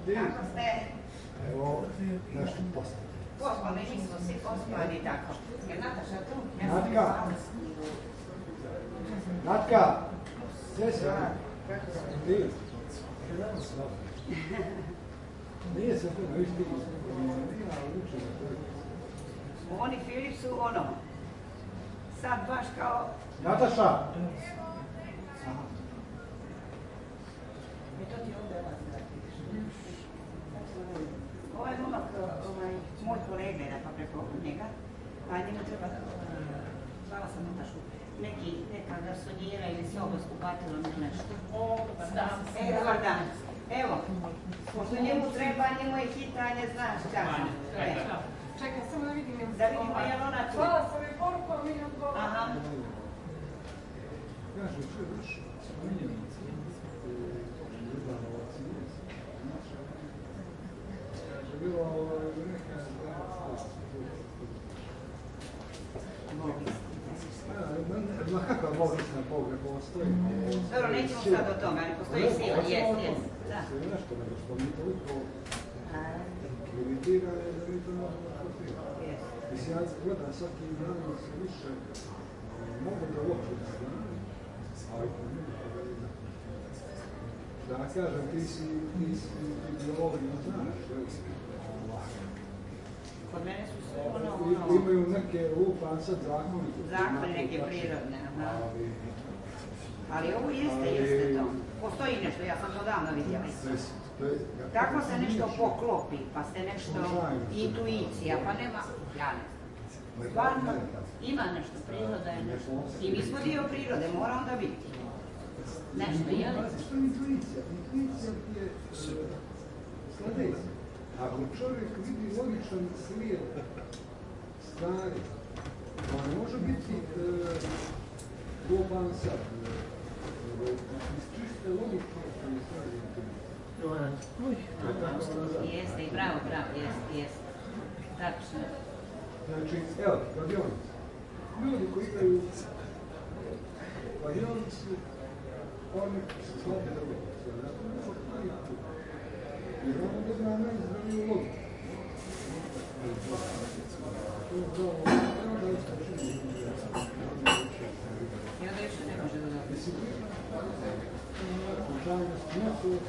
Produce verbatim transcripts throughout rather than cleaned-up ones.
Kako ste? Evo, nešto poslati. Pospali, mi smo svi pospali tako. Je Nataša tu? Natka! Natka! Sve se radi. Ti? Nije se to na isti Oni Filip su ono, sad baš kao... Nataša! E to ti ovdje vas ovaj momak, moj kolega je pa preko njega, a njemu treba, zvala sam Natašu, neki, neka garsonjera ili se oblasku batilom ili nešto. E, dobar dan. Evo, pošto njemu treba, njemu je hitanje, znaš kako. Čekaj, samo da vidim jel... Da vidimo jel ona tu. Hvala sam je poruku, a mi ne odgovorimo. Aha. Kaže, što je više? Spominjenice. Ljubanovac je. Kaže, bilo neka... Ma kakva logična pogled postoji? Dobro, nećemo sad o tome, ali postoji sila, jes, jes. Sve nešto, nego što mi toliko limitirali da mi to možemo kopirati. Mislim, ja gledam svaki dan se više, mogu da uopće da znam, ali da kažem, ti si ideologiju znaš, kod mene su sve ono, ono... Imaju neke lupan sad zakoni. Zakoni neke prirodne, aha. Ali ovo jeste, jeste to. Postoji nešto, ja sam to davno vidjela. Tako se nešto poklopi, pa se nešto intuicija, pa nema, ja ne znam. Stvarno, ima nešto, priroda je nešto. I mi smo dio prirode, mora onda biti. Nešto, jel? Što je intuicija? Intuicija je sljedeća. Ako čovjek vidi logičan slijed stvari, on može biti globan sad. Iz čiste logičnosti je stvari intuicija. Jeste, i bravo, bravo, jeste, jeste. Tačno. Znači, evo, kladionicu. Ljudi koji imaju kladionicu, oni su slabi da vidi. Jer ono da zna najzdraviju logiku. To je upravo, evo da iskačemo. I onda više ne može da dobiti. Slučajnost nesu.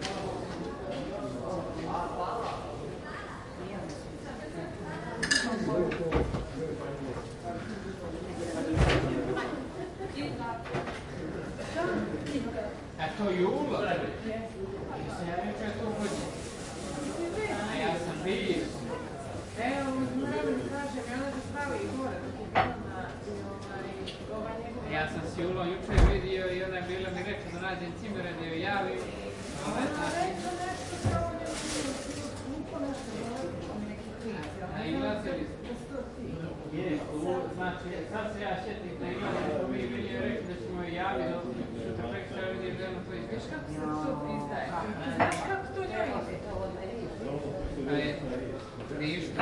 A to Jula? Ja neću to hoći. A ja sam bio. Evo, moram da kažem, i ona se stavi i gore, dok je bila na ovaj njegov... Ja sam s Julom jučer vidio i ona je bila mi rekla da nađem cimere da joj javim. Ona je rekla nešto kao njegu, niko nešto ne rekla mi neki klinici, ali A ilazili smo? Je, znači, sad se ja sjetim da ilazili smo mi bili i rekli da ćemo joj javiti, da sutra preko šta vidim da je ono to izgleda. viš kako se to izdaje? Znaš kako to njoj ide? Ništa.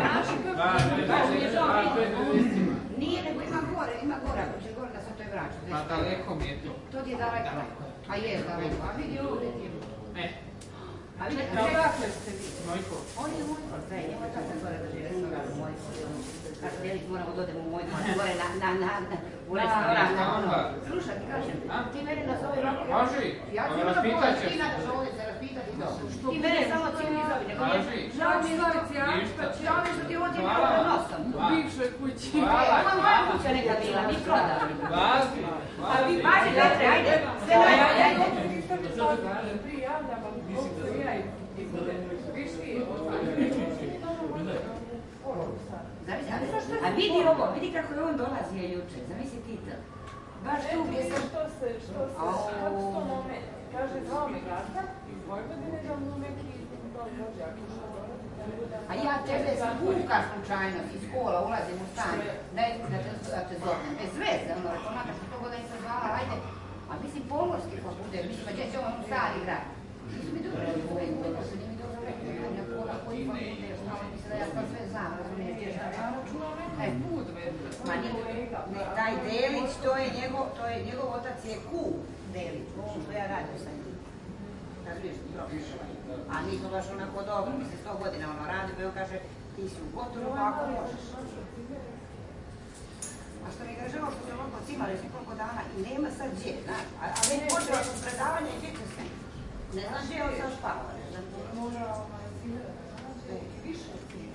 Nije, nego ima gore, ima gore, ako će gore da se to je vraća. Pa daleko mi je to. To ti je daleko. A je daleko, a vidi ovdje ti je. E. A vidi, Odakle ste vi? Mojko. On je Mojko, da je, njema tata gore da žive restoran Mojko. Kad se delić moramo da odemo u Mojko, gore na, na, na, na, u restoran. Slušaj, ti kažem, ti mene nazovi rok. Važi, raspitat ćeš. Ti nadaš ovdje se raspitati to. Ti mene samo cijeli zovi, nego je, žao mi je, žao mi što ti ovdje mi ovdje nosom. U bivšoj kući. Hvala, Ovo je moja kuća neka bila, mi prodali. Važi, A vi važi, dakle, ajde, sve najbolje, ajde. Ništa mi to prijavljam, ali koliko ja i budem. Viš ti, a vidi ovo, vidi kako je on dolazio juče, zamisli ti to. Baš tu gdje sam... Što se, što se, kako to moment? Kaže, zvao mi gazda iz Vojvodine da mu neki rođak išao dolaziti. A ja tebe spuka slučajno iz škola, ulazim u stan, daj da te, da te zovem. Bez veze, ono, rekao, makar što to god da nisam zvala, ajde. A mislim, pomorski pa bude, mislim, pa gdje će on stari grad. Nisu mi dobro rekli, ovo se nije mi dobro rekli, ja pola koji pa bude, znao mislim da ja sam sve znam, razumijete. E, ma nije, taj Delić, to je njegov, to je njegov otac je Ku Delić, ovo što ja radim sa njim. više profesionalni. A nisu baš onako dobro, mislim, sto godina ono radi, pa on kaže, ti si u gotoru, pa ako možeš. A što mi je žao što se ovako cimali svi koliko dana i nema sad gdje, znaš, a, a već počela su predavanje i gdje će se. Ne znaš gdje je on sad spava, ne znam. Više.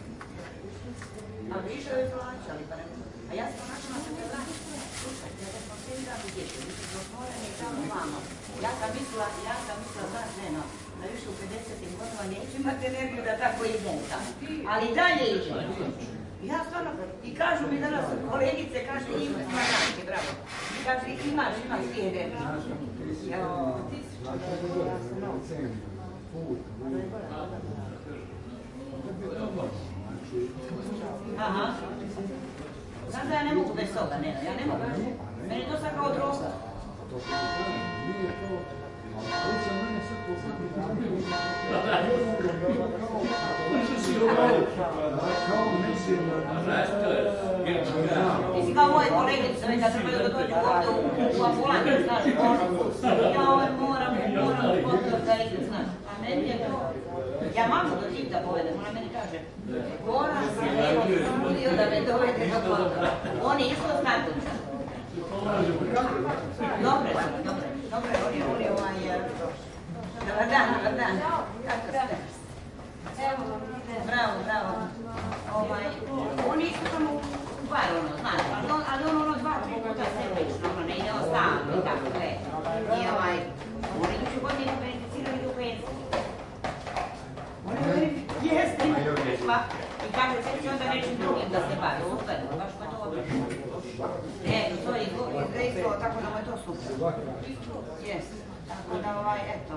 A više je plaćali, pa ne znam. A ja sam načela se te vraći. Slušaj, ja sam cijeli dan u djecu, mi su otvoreni i tamo vamo. Ja sam mislila, ja sam mislila, znaš, ne, no, da više u pedesetim godinama neću imati energiju da tako idem tamo. Ali dalje idem. Ja stvarno, i kažu mi danas kolegice, kaže, ima, smaranke, bravo. I kaže, imaš, imaš ti energiju. Jao, ti si što ja sam novca. Aha. Znam da ja ne mogu bez toga, ne, ja ne mogu. Meni je to sad kao droga. Mislim kao moje kolegice, već da trebaju da dođu ovdje u ambulantu, znaš, ja ovaj moram, moram potrebno da idem, znaš. A meni je to... Ja mamu do tih da povedem, ona meni kaže, Goran se evo trudio da me dovede do toga. Oni isto znaju. Dobre, dobre, dobre, oni, oni ovaj... Dobar dan, dobar dan. Kako ste? Bravo, bravo. Ovaj, oni isto tamo u bar, ono, znaš, ali on ono dva, tri puta sebično, ono, ne ide on stalno i tako, sve. I ovaj, oni iduću godinu verificirali u pensiju. Jeste, ima. I kaže, sve će onda nečim drugim da se bavi, uspredno, baš pa dobro. Eto, to je izreistilo, tako da mu je to super. Jeste, tako da ovaj, eto.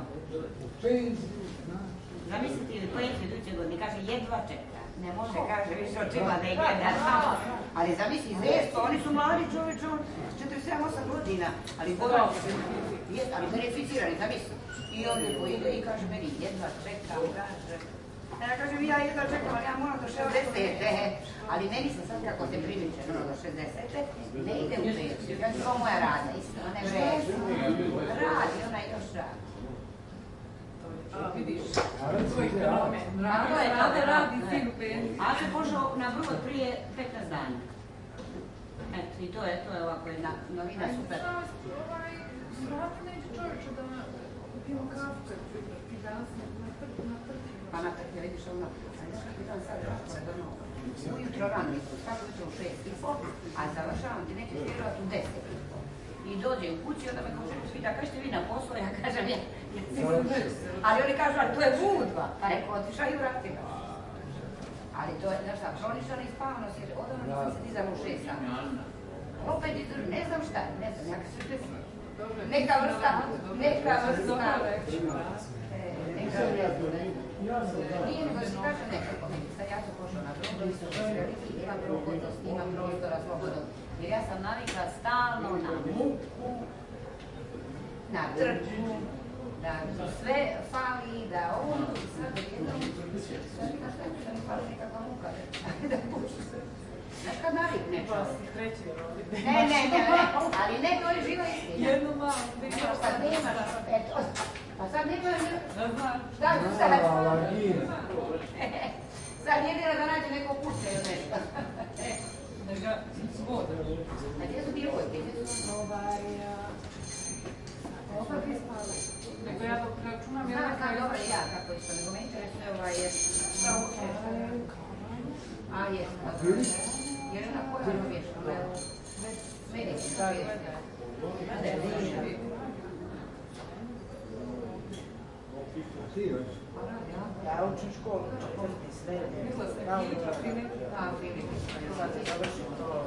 Zamisliti, pojesti iduće godine, kaže, jedva čeka. Ne može, kaže, više očima da je gleda tamo. Ali zamisli, izreistilo, oni su mladi čovječ, on četrdeset sedam osam godina, ali Goran je, ali verificirani, zamisli. I on lijepo ide i kaže meni, jedva čekam, kaže. Ja kažem, ja jedva čekam, ali ja moram do šezdesete. Ali meni se sad kako se primiče do šezdesete, ne ide u pensiju. Ja ću ovo moja rada, isto, ne vreži. Radi, ona još radi. Vidiš, tvoj fenomen. Rada radi, sin u pensiju. A se pošao na brod prije petnaest dana. Eto, i to je, to je ovako jedna novina, super. Vrati neće čovječu da pijemo kafu kad ti danas na trku. Pa na trku, vidiš ono, jedan sad ono, ujutro rano isto, svako ujutro u šest i pol, a završavam ti nećeš vjerovati u deset i pol. I dođe u kući, onda me kaže, svita, kažete vi na poslu, ja kažem, ja, ali oni kažu, ali to je budva, pa reko, otišao i vratila. Ali to je, znaš šta, pronišao i spavano si, odavno nisam se dizala u šest sati. Opet izdruži, ne znam šta, ne znam, ja se sve neka vrsta, neka vrsta, neka vrsta, nije nego što kaže nekako, sad ja sam pošao na drugo, isto što se veliki, ima prohodnost, ima prostora, slobodno, jer ja sam navikla stalno na muku, na trču, da sve fali, da ono, i sad jednom, sad ima šta, da mi fali nekakva muka, da puću se. Znaš kad navikne čovjek? Ne, ne, ne, ne, ali ne, to je živa istina. Jednu malo, pa sad nemaš, eto, pa sad nemaš, šta ću sad? Sad jedina da nađe neko kuće ili nešto. Da ga svoda. A gdje su djevojke, gdje su? Ovaj, opet je spali. Nego ja dok računam, ja znam kao dobro ja, kako isto, nego me interesuje ovaj, jer šta uče, šta je? A, jesam, dobro. Jer ona koja je uviješ, ona je medicinska vijest. Ja učim školu, četvrti, sve. Mislila sam, Filipa, Filipa. A, Filipa, Završim to